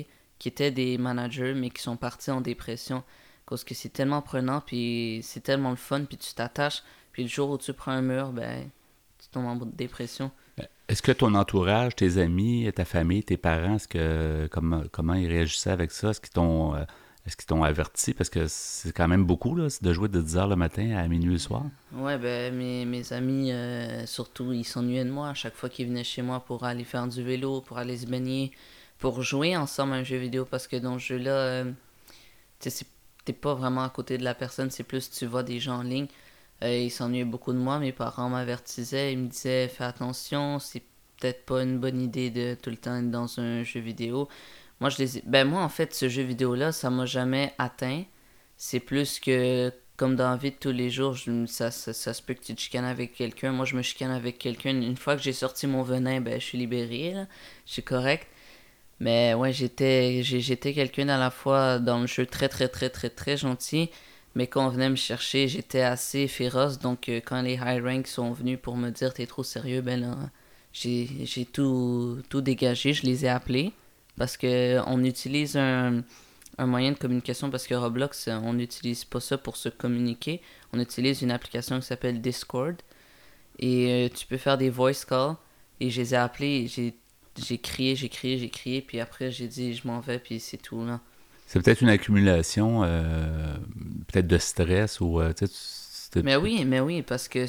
qui étaient des managers, mais qui sont partis en dépression. Parce que c'est tellement prenant, puis c'est tellement le fun, puis tu t'attaches, puis le jour où tu prends un mur, ben, tu tombes en dépression. Est-ce que ton entourage, tes amis, ta famille, tes parents, comment ils réagissaient avec ça? Est-ce qu'ils t'ont averti? Parce que c'est quand même beaucoup, là, de jouer de 10h le matin à minuit le soir. Ouais, ben mes amis, surtout, ils s'ennuyaient de moi à chaque fois qu'ils venaient chez moi pour aller faire du vélo, pour aller se baigner, pour jouer ensemble à un jeu vidéo, parce que dans ce jeu-là, t'es pas vraiment à côté de la personne, c'est plus tu vois des gens en ligne. Ils s'ennuyaient beaucoup de moi, mes parents m'avertissaient, ils me disaient fais attention, c'est peut-être pas une bonne idée de tout le temps être dans un jeu vidéo. Moi, moi en fait, ce jeu vidéo-là, ça m'a jamais atteint. C'est plus que, comme dans la vie de tous les jours, ça se peut que tu te chicanes avec quelqu'un. Moi, je me chicane avec quelqu'un. Une fois que j'ai sorti mon venin, ben, je suis libéré, là. Je suis correct. Mais ouais, j'étais quelqu'un à la fois dans le jeu très, très, très, très, très gentil. Mais quand on venait me chercher, j'étais assez féroce. Donc, quand les high ranks sont venus pour me dire « T'es trop sérieux », ben là, j'ai tout dégagé. Je les ai appelés. Parce qu'on utilise un moyen de communication. Parce que Roblox, on n'utilise pas ça pour se communiquer. On utilise une application qui s'appelle Discord. Et tu peux faire des voice calls. Et je les ai appelés. J'ai crié. Puis après, j'ai dit « Je m'en vais », puis c'est tout, là. C'est peut-être une accumulation, peut-être de stress ou... Mais oui, parce que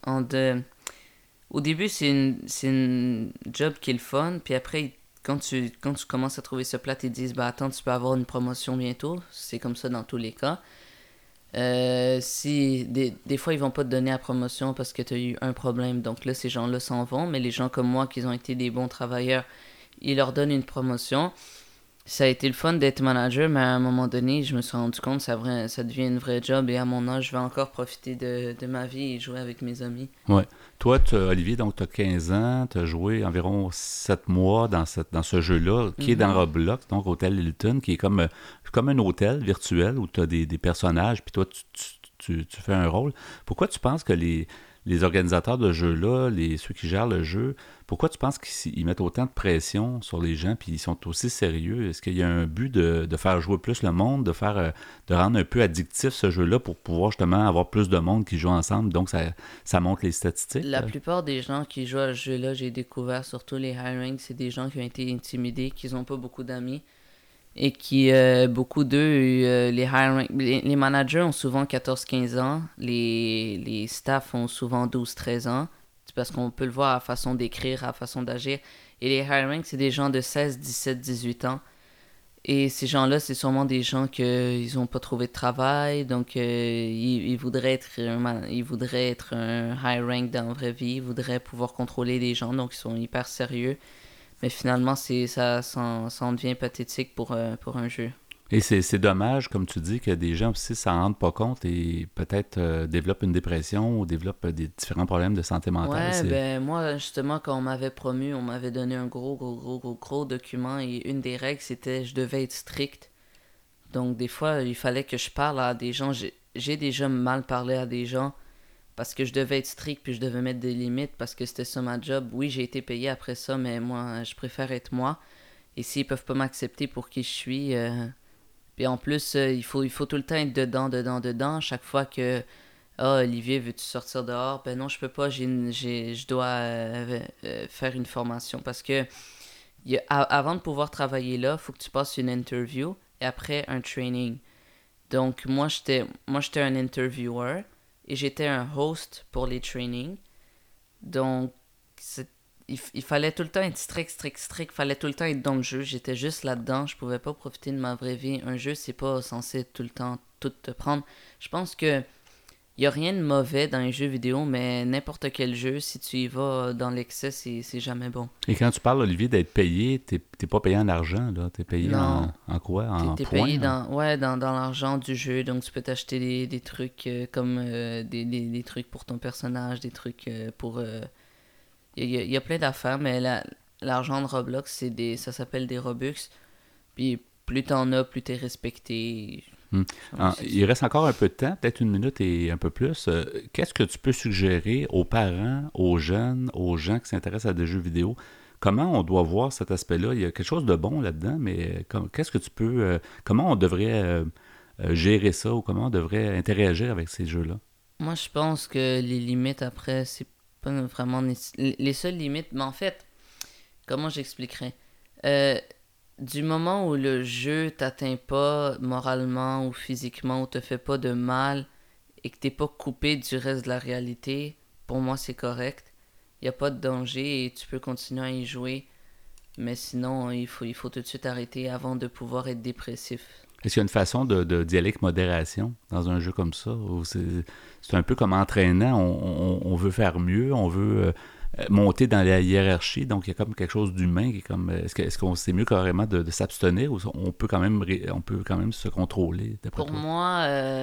au début, c'est une job qui est le fun, puis après, quand tu commences à trouver ça plate, ils disent « attends, tu peux avoir une promotion bientôt ». C'est comme ça dans tous les cas. Si des fois, ils vont pas te donner la promotion parce que tu as eu un problème. Donc là, ces gens-là s'en vont, mais les gens comme moi, qui ont été des bons travailleurs, ils leur donnent une promotion. Ça a été le fun d'être manager, mais à un moment donné, je me suis rendu compte que ça devient une vraie job et à mon âge, je vais encore profiter de ma vie et jouer avec mes amis. Ouais. Toi, Olivier, donc tu as 15 ans, tu as joué environ 7 mois dans ce jeu-là, qui est dans Roblox, donc Hôtel Hilton, qui est comme un hôtel virtuel où tu as des personnages, puis toi, tu fais un rôle. Pourquoi tu penses que les organisateurs de jeux-là, ceux qui gèrent le jeu, pourquoi tu penses qu'ils mettent autant de pression sur les gens puis ils sont aussi sérieux? Est-ce qu'il y a un but de faire jouer plus le monde, de rendre un peu addictif ce jeu-là pour pouvoir justement avoir plus de monde qui joue ensemble, donc ça monte les statistiques? La plupart des gens qui jouent à ce jeu-là, j'ai découvert, surtout les high ranks, c'est des gens qui ont été intimidés, qui n'ont pas beaucoup d'amis. Et qui, beaucoup d'eux, les managers ont souvent 14-15 ans, les staffs ont souvent 12-13 ans, parce qu'on peut le voir à la façon d'écrire, à la façon d'agir. Et les high ranks, c'est des gens de 16, 17, 18 ans. Et ces gens-là, c'est sûrement des gens qu'ils n'ont pas trouvé de travail, donc ils voudraient être un high rank dans la vraie vie, ils voudraient pouvoir contrôler des gens, donc ils sont hyper sérieux. Mais finalement, ça en devient pathétique pour un jeu. Et c'est dommage, comme tu dis, que des gens aussi s'en rendent pas compte et peut-être développent une dépression ou développent des différents problèmes de santé mentale. Ouais, moi, justement, quand on m'avait promu, on m'avait donné un gros document et une des règles, c'était je devais être strict. Donc, des fois, il fallait que je parle à des gens. J'ai déjà mal parlé à des gens parce que je devais être strict puis je devais mettre des limites parce que c'était ça ma job. Oui, j'ai été payé après ça, mais moi, je préfère être moi. Et s'ils peuvent pas m'accepter pour qui je suis... Puis en plus, il faut tout le temps être dedans. Chaque fois que Olivier, veux-tu sortir dehors? Ben non, je peux pas. Je dois faire une formation parce que avant de pouvoir travailler là, il faut que tu passes une interview et après un training. Donc moi j'étais un interviewer et j'étais un host pour les trainings. Donc il fallait tout le temps être strict. Il fallait tout le temps être dans le jeu. J'étais juste là-dedans. Je pouvais pas profiter de ma vraie vie. Un jeu, c'est pas censé tout le temps tout te prendre. Je pense que y a rien de mauvais dans les jeux vidéo, mais n'importe quel jeu, si tu y vas dans l'excès, c'est jamais bon. Et quand tu parles, Olivier, d'être payé, t'es pas payé en argent, là. T'es payé en quoi? En t'es points? Payé dans l'argent du jeu. Donc, tu peux t'acheter des trucs comme des trucs pour ton personnage, des trucs pour... Il y a plein d'affaires, mais l'argent de Roblox, ça s'appelle des Robux. Puis plus t'en as, plus t'es respecté. Il reste encore un peu de temps, peut-être 1 minute et un peu plus. Qu'est-ce que tu peux suggérer aux parents, aux jeunes, aux gens qui s'intéressent à des jeux vidéo? comment on doit voir cet aspect-là? Il y a quelque chose de bon là-dedans, mais qu'est-ce que tu peux... comment on devrait gérer ça ou comment on devrait interagir avec ces jeux-là? Moi, je pense que les limites, après, c'est pas vraiment... Les seules limites... Mais en fait, comment j'expliquerais? Du moment où le jeu t'atteint pas moralement ou physiquement ou te fait pas de mal et que t'es pas coupé du reste de la réalité, pour moi, c'est correct. Il n'y a pas de danger et tu peux continuer à y jouer. Mais sinon, il faut tout de suite arrêter avant de pouvoir être dépressif. Est-ce qu'il y a une façon d'y aller avec modération dans un jeu comme ça? Ou c'est un peu comme entraînant, on veut faire mieux, on veut monter dans la hiérarchie, donc il y a comme quelque chose d'humain qui est comme... Est-ce qu'on c'est mieux carrément de s'abstenir ou on peut quand même se contrôler? Pour moi,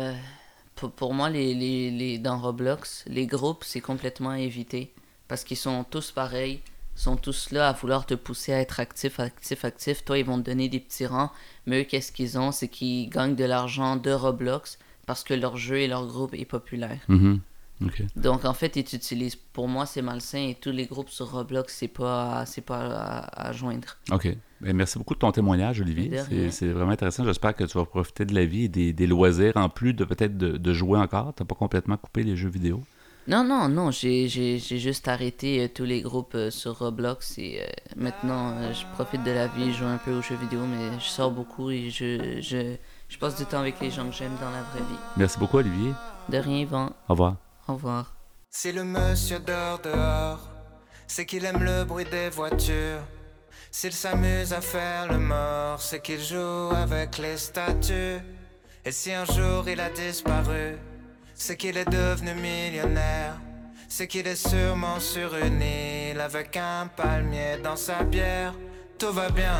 dans Roblox, les groupes, c'est complètement à éviter. Parce qu'ils sont tous pareils, ils sont tous là à vouloir te pousser à être actif. Toi, ils vont te donner des petits rangs, mais eux, qu'est-ce qu'ils ont? C'est qu'ils gagnent de l'argent de Roblox parce que leur jeu et leur groupe est populaire. Mm-hmm. Okay. Donc, en fait, ils t'utilisent. Pour moi, c'est malsain et tous les groupes sur Roblox, c'est pas à joindre. OK. Bien, merci beaucoup de ton témoignage, Olivier. C'est vraiment intéressant. J'espère que tu vas profiter de la vie et des loisirs en plus de peut-être de jouer encore. Tu n'as pas complètement coupé les jeux vidéo. Non, j'ai juste arrêté tous les groupes sur Roblox et maintenant je profite de la vie, je joue un peu aux jeux vidéo, mais je sors beaucoup et je passe du temps avec les gens que j'aime dans la vraie vie. Merci beaucoup, Olivier. De rien, Yvan. Au revoir. Au revoir. Si le monsieur dort dehors, c'est qu'il aime le bruit des voitures. S'il s'amuse à faire le mort, c'est qu'il joue avec les statues. Et si un jour il a disparu, c'est qu'il est devenu millionnaire. C'est qu'il est sûrement sur une île avec un palmier dans sa bière. Tout va bien,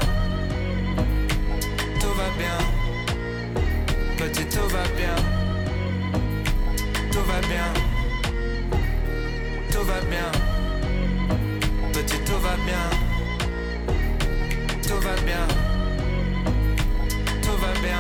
tout va bien. Petit, tout va bien, tout va bien, tout va bien. Petit, tout va bien, tout va bien, tout va bien.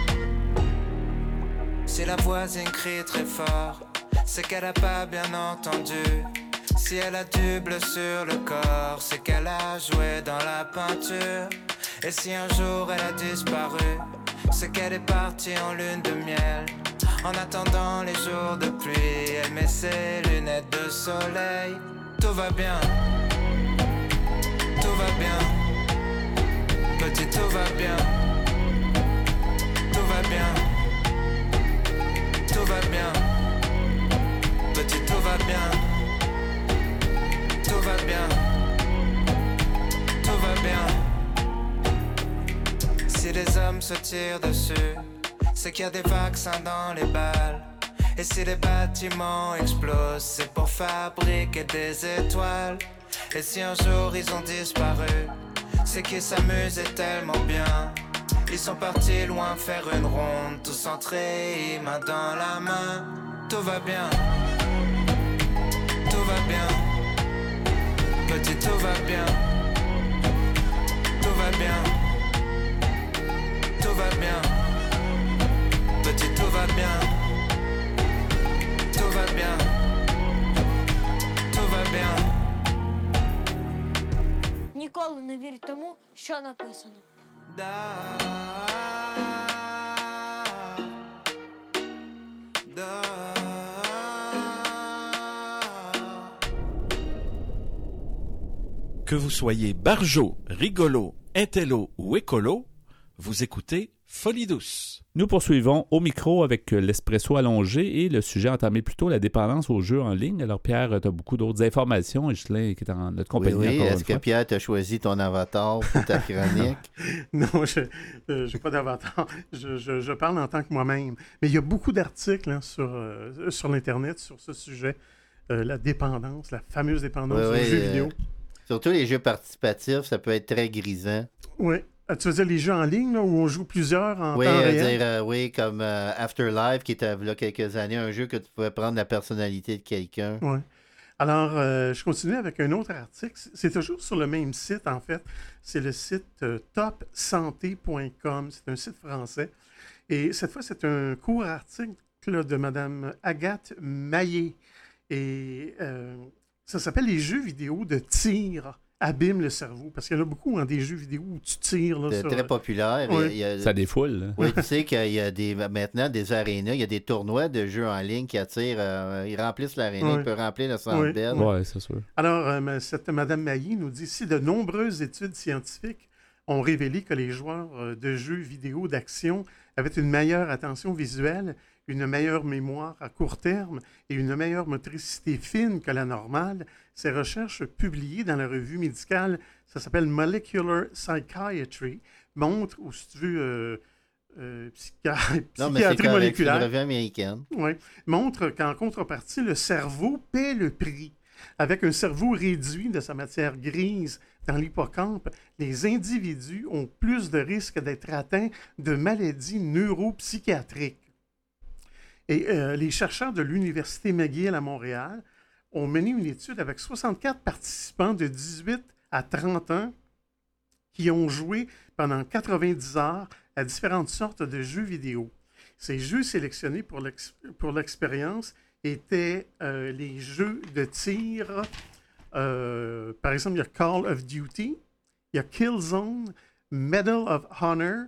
Si la voisine crie très fort, c'est qu'elle a pas bien entendu. Si elle a du bleu sur le corps, c'est qu'elle a joué dans la peinture. Et si un jour elle a disparu, c'est qu'elle est partie en lune de miel. En attendant les jours de pluie, elle met ses lunettes de soleil. Tout va bien, tout va bien. Petit, tout va bien, tout va bien. Tout va bien, petit, tout va bien, tout va bien, tout va bien. Si les hommes se tirent dessus, c'est qu'il y a des vaccins dans les balles. Et si les bâtiments explosent, c'est pour fabriquer des étoiles. Et si un jour ils ont disparu, c'est qu'ils s'amusaient tellement bien. Ils sont partis loin faire une ronde, tous centrés, main dans la main. Tout va bien, tout va bien. Petit, tout va bien, tout va bien, tout va bien. Petit, tout va bien, tout va bien, tout va bien. Ніколи не вірь тому, що написано. Que vous soyez barjo, rigolo, intello ou écolo, vous écoutez Folie douce. Nous poursuivons au micro avec l'espresso allongé et le sujet entamé plus tôt, la dépendance aux jeux en ligne. Alors Pierre, tu as beaucoup d'autres informations. Ghislain qui est en notre compagnie. Oui, encore est-ce que fois. Pierre, tu as choisi ton avatar pour ta chronique? Non, je n'ai pas d'avatar. Je parle en tant que moi-même. Mais il y a beaucoup d'articles hein, sur l'Internet sur ce sujet. La dépendance, la fameuse dépendance aux jeux vidéo. Surtout les jeux participatifs, ça peut être très grisant. Oui. Tu veux dire les jeux en ligne là, où on joue plusieurs en temps réel? Oui, comme Afterlife qui était il y a quelques années, un jeu que tu pouvais prendre la personnalité de quelqu'un. Oui. Alors, je continue avec un autre article. C'est toujours sur le même site, en fait. C'est le site topsanté.com. C'est un site français. Et cette fois, c'est un court article de Mme Agathe Maillet. Et ça s'appelle « Les jeux vidéo de tir abîme le cerveau. Parce qu'il y en a beaucoup dans des jeux vidéo où tu tires. Là, c'est très populaire. Oui. Ça défoule. Là. Oui, tu sais qu'il y a maintenant des arénas, il y a des tournois de jeux en ligne qui attirent. Ils remplissent l'aréna, ils peuvent remplir le Centre Bell. Oui, c'est sûr. Alors, cette Mme Mailly nous dit si de nombreuses études scientifiques ont révélé que les joueurs de jeux vidéo d'action avaient une meilleure attention visuelle, une meilleure mémoire à court terme et une meilleure motricité fine que la normale, ces recherches publiées dans la revue médicale, ça s'appelle Molecular Psychiatry, montrent, ou si tu veux, psychiatrie moléculaire, c'est une revue américaine. Oui, montre qu'en contrepartie, le cerveau paie le prix. Avec un cerveau réduit de sa matière grise dans l'hippocampe, les individus ont plus de risques d'être atteints de maladies neuropsychiatriques. Et les chercheurs de l'Université McGill à Montréal ont mené une étude avec 64 participants de 18 à 30 ans qui ont joué pendant 90 heures à différentes sortes de jeux vidéo. Ces jeux sélectionnés pour l'expérience étaient les jeux de tir. Par exemple, il y a Call of Duty, il y a Killzone, Medal of Honor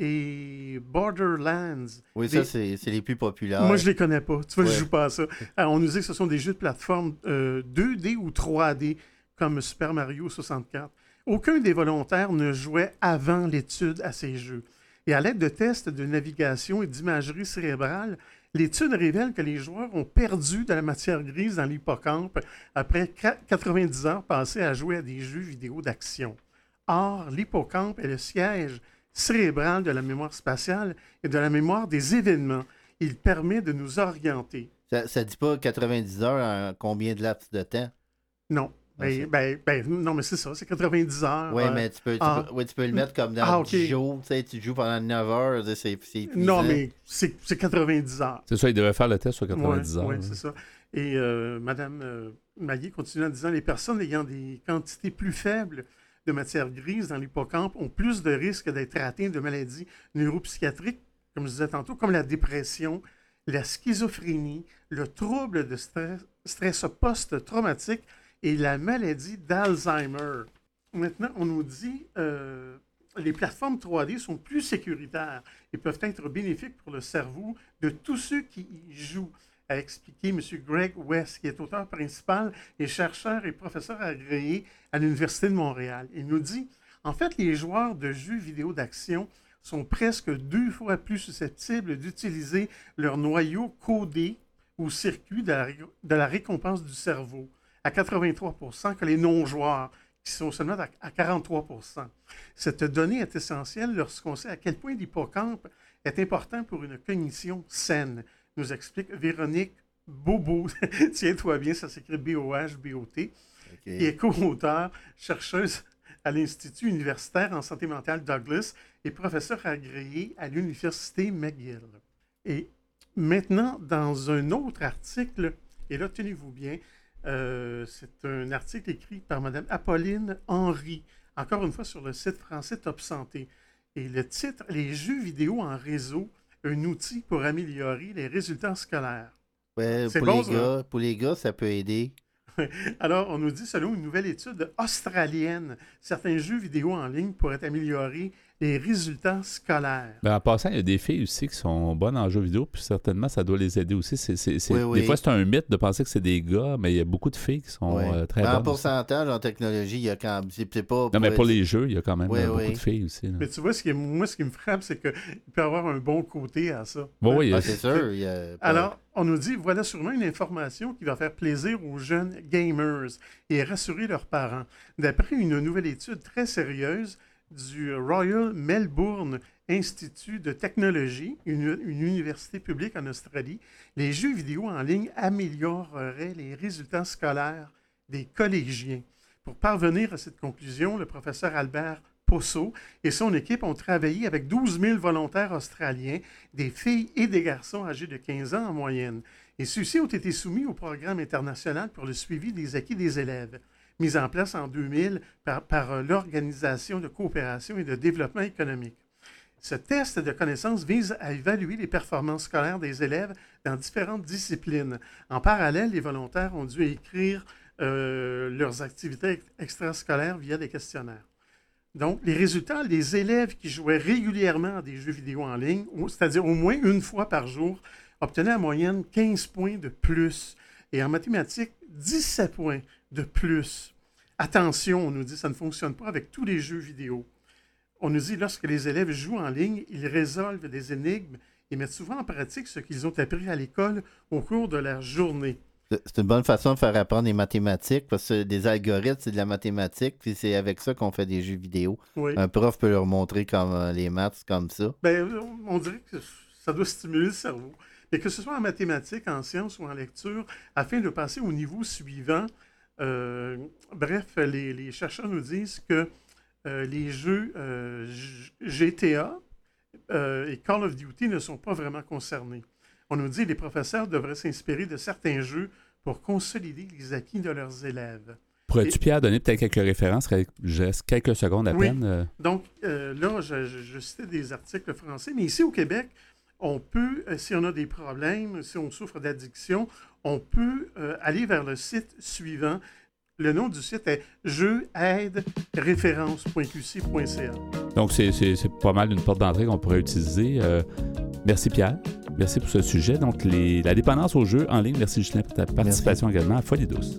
et Borderlands. Oui, ça, c'est les plus populaires. Moi, je les connais pas. Tu vois, je joue pas à ça. Alors, on nous dit que ce sont des jeux de plateforme 2D ou 3D, comme Super Mario 64. Aucun des volontaires ne jouait avant l'étude à ces jeux. Et à l'aide de tests de navigation et d'imagerie cérébrale, l'étude révèle que les joueurs ont perdu de la matière grise dans l'hippocampe après 90 heures passées à jouer à des jeux vidéo d'action. Or, l'hippocampe est le siège cérébral de la mémoire spatiale et de la mémoire des événements. Il permet de nous orienter. Ça ne dit pas 90 heures en combien de laps de temps? Non. Non, mais c'est ça, c'est 90 heures. Oui, mais tu peux le mettre comme dans 10 jours. Tu joues pendant 9 heures, c'est épuisant. Non, mais c'est 90 heures. C'est ça, il devait faire le test sur 90 heures. Oui, c'est ça. Et Mme Maillet continue en disant les personnes ayant des quantités plus faibles de matière grise dans l'hippocampe ont plus de risques d'être atteintes de maladies neuropsychiatriques, comme je disais tantôt, comme la dépression, la schizophrénie, le trouble de stress post-traumatique et la maladie d'Alzheimer. Maintenant, on nous dit les plateformes 3D sont plus sécuritaires et peuvent être bénéfiques pour le cerveau de tous ceux qui y jouent, a expliqué M. Greg West, qui est auteur principal et chercheur et professeur agréé à l'Université de Montréal. Il nous dit, en fait, les joueurs de jeux vidéo d'action sont presque 2 fois plus susceptibles d'utiliser leur noyau codé ou circuit de la récompense du cerveau à 83% que les non-joueurs, qui sont seulement à 43%. Cette donnée est essentielle lorsqu'on sait à quel point l'hippocampe est important pour une cognition saine, nous explique Véronique Bobo. Tiens-toi bien, ça s'écrit B-O-H-B-O-T, qui est co-auteur, chercheuse à l'Institut universitaire en santé mentale Douglas et professeur agréé à l'Université McGill. Et maintenant, dans un autre article, et là, tenez-vous bien, c'est un article écrit par Mme Apolline Henry, encore une fois sur le site français Top Santé. Et le titre, « Les jeux vidéo en réseau, un outil pour améliorer les résultats scolaires ». Ouais, pour les gars, ça peut aider. Alors, on nous dit, selon une nouvelle étude australienne, certains jeux vidéo en ligne pourraient améliorer les résultats scolaires. En passant, il y a des filles aussi qui sont bonnes en jeux vidéo, puis certainement, ça doit les aider aussi. Oui. Des fois, c'est un mythe de penser que c'est des gars, mais il y a beaucoup de filles qui sont très bonnes. En pourcentage, en technologie, il y a quand même... C'est pas... Non, mais pour les jeux, il y a quand même beaucoup de filles aussi. Là. Mais tu vois, ce qui me frappe, c'est qu'il peut y avoir un bon côté à ça. Oui, c'est sûr. Alors, on nous dit, voilà sûrement une information qui va faire plaisir aux jeunes gamers et rassurer leurs parents. D'après une nouvelle étude très sérieuse du Royal Melbourne Institute de Technologie, une université publique en Australie, les jeux vidéo en ligne amélioreraient les résultats scolaires des collégiens. Pour parvenir à cette conclusion, le professeur Albert Posso et son équipe ont travaillé avec 12 000 volontaires australiens, des filles et des garçons âgés de 15 ans en moyenne. Et ceux-ci ont été soumis au programme international pour le suivi des acquis des élèves, mis en place en 2000 par l'Organisation de coopération et de développement économique. Ce test de connaissances vise à évaluer les performances scolaires des élèves dans différentes disciplines. En parallèle, les volontaires ont dû écrire leurs activités extrascolaires via des questionnaires. Donc, les résultats, les élèves qui jouaient régulièrement à des jeux vidéo en ligne, c'est-à-dire au moins une fois par jour, obtenaient en moyenne 15 points de plus. Et en mathématiques, 17 points de plus. Attention, on nous dit, ça ne fonctionne pas avec tous les jeux vidéo. On nous dit, lorsque les élèves jouent en ligne, ils résolvent des énigmes et mettent souvent en pratique ce qu'ils ont appris à l'école au cours de leur journée. C'est une bonne façon de faire apprendre les mathématiques, parce que des algorithmes, c'est de la mathématique, puis c'est avec ça qu'on fait des jeux vidéo. Oui. Un prof peut leur montrer comme les maths, comme ça. Bien, on dirait que ça doit stimuler le cerveau. Mais que ce soit en mathématiques, en sciences ou en lecture, afin de passer au niveau suivant, bref, les chercheurs nous disent que les jeux GTA et Call of Duty ne sont pas vraiment concernés. On nous dit que les professeurs devraient s'inspirer de certains jeux pour consolider les acquis de leurs élèves. Pourrais-tu, Pierre, donner peut-être quelques références, juste quelques secondes à peine? Donc, là, je citais des articles français, mais ici au Québec, on peut, si on a des problèmes, si on souffre d'addiction, on peut aller vers le site suivant. Le nom du site est jeuxaidereference.qc.ca. Donc, c'est pas mal une porte d'entrée qu'on pourrait utiliser. Merci, Pierre. Merci pour ce sujet. Donc, la dépendance aux jeux en ligne. Merci, Ghislain, pour ta participation également à Folie douce.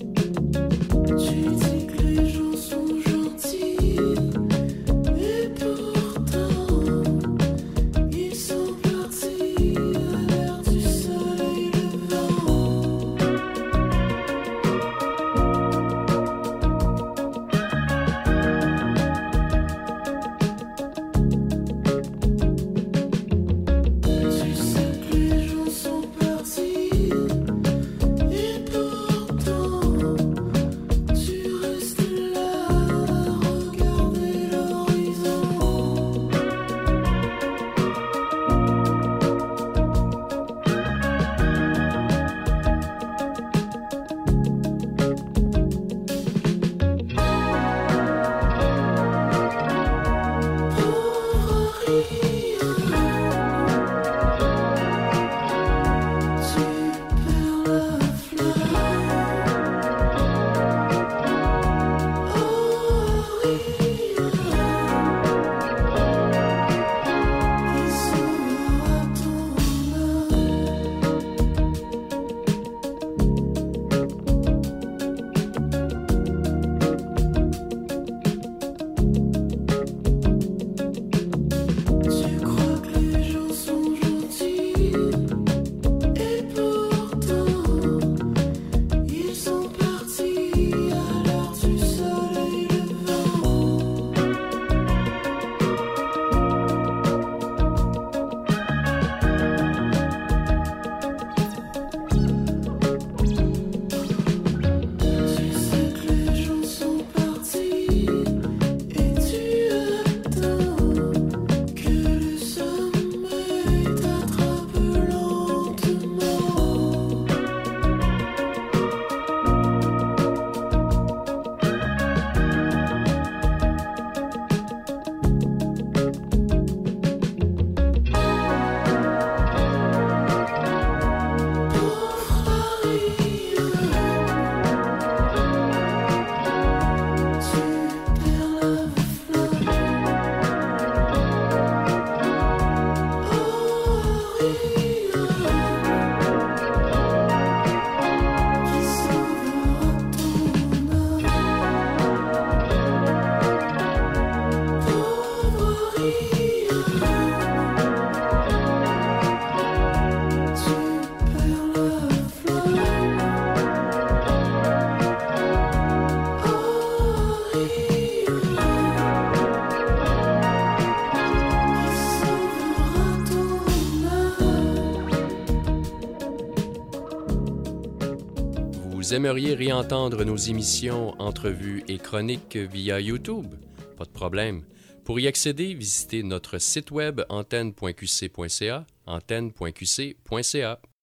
Vous aimeriez réentendre nos émissions, entrevues et chroniques via YouTube? Pas de problème. Pour y accéder, visitez notre site web antenne.qc.ca, antenne.qc.ca.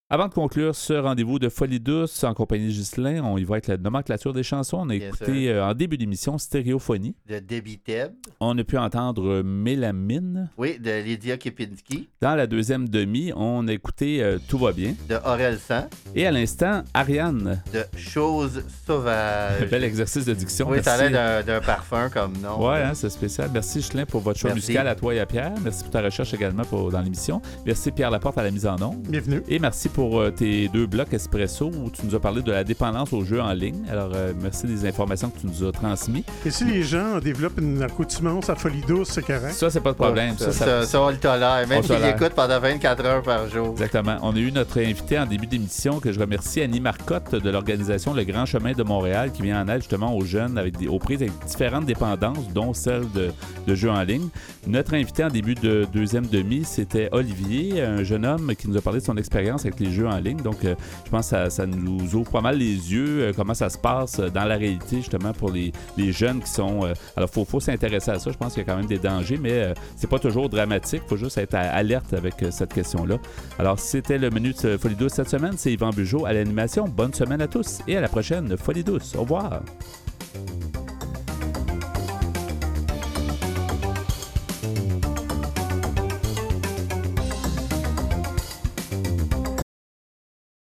Avant de conclure ce rendez-vous de Folie douce en compagnie de Ghislain, on y va avec la nomenclature des chansons. On a écouté en début d'émission Stéréophonie. De Debbie Tebb. On a pu entendre Mélamine. Oui, de Lydia Kepinski. Dans la deuxième demi, on a écouté Tout va bien. De Aurel San. Et à l'instant, Ariane. De Choses sauvages. Bel exercice de diction. Oui, ça a l'air d'un parfum comme nom. Oui, hein, c'est spécial. Merci Ghislain pour votre choix musical à toi et à Pierre. Merci pour ta recherche également dans l'émission. Merci Pierre Laporte à la mise en onde. Bienvenue. Et merci pour tes 2 blocs espresso où tu nous as parlé de la dépendance aux jeux en ligne. Alors, merci des informations que tu nous as transmises. Et si les gens développent une accoutumance à Folie douce, c'est correct? Ça, c'est pas de problème. Ça, on le tolère. Même s'ils l'écoutent pendant 24 heures par jour. Exactement. On a eu notre invité en début d'émission que je remercie, Annie Marcotte de l'organisation Le Grand Chemin de Montréal qui vient en aide justement aux jeunes aux prises avec différentes dépendances, dont celle de jeux en ligne. Notre invité en début de deuxième demi, c'était Olivier, un jeune homme qui nous a parlé de son expérience avec les jeux en ligne. Donc, je pense que ça nous ouvre pas mal les yeux, comment ça se passe dans la réalité, justement, pour les jeunes qui sont... alors, il faut s'intéresser à ça. Je pense qu'il y a quand même des dangers, mais c'est pas toujours dramatique. Il faut juste être alerte avec cette question-là. Alors, c'était le menu de Folie douce cette semaine. C'est Yvan Bugeaud à l'animation. Bonne semaine à tous et à la prochaine Folie douce. Au revoir!